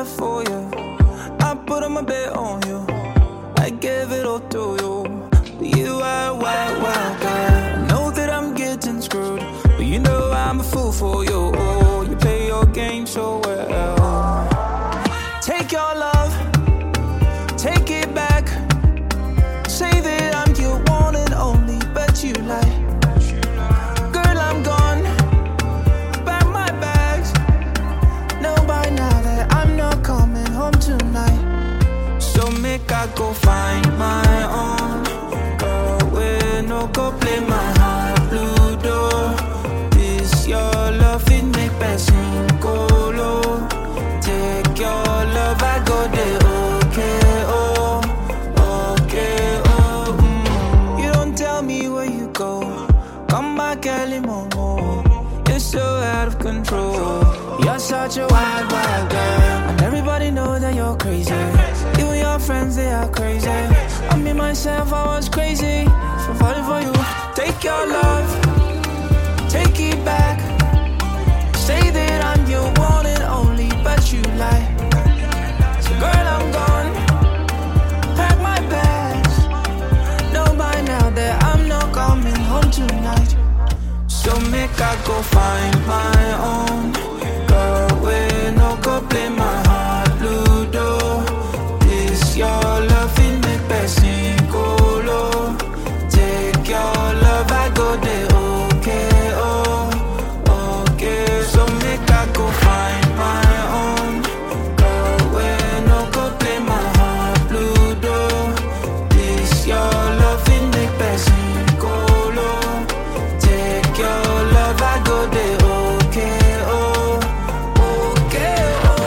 love for you. I put on my bet on you. I gave it all to you. But you are a wild, wild girl. I know that I'm getting screwed, but you know I'm a fool for you. You play your game so well. Take your love, take it back. Say that I'm your one and only, but you lie. Girl, I'm gone. Pack my bags. Know by now that I'm not coming home tonight. So make I go find my own girl. Where no go play my heart blue door. This your love, it make passing go low. Take your love, I go there, okay, oh, okay, oh. You don't tell me where you go. Come back early, momo. You're so out of control. You're such a wild, wild girl, and everybody knows that you're crazy. Even your friends, they are crazy. I me myself, I was crazy for falling for you. Take your love, take it back. Say that I'm your one and only, but you lie. So girl, I'm gone. Pack my bags. Know by now that I'm not coming home tonight. So make I go find my own girl. Where no go play my heart blue door. This your love, it make passing go low. Take your love, I go there, okay, oh, okay. So make I go find my own girl. Where no go play my heart blue door. This your love, it make passing go low. Take your love, I go there, okay, oh, okay,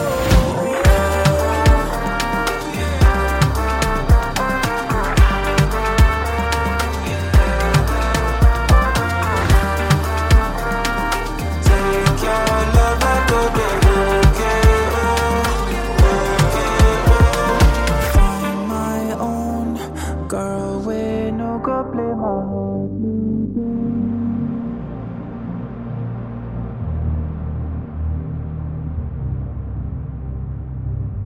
take your love, I go there, okay, okay, find my own girl. Where no go play my heart blue.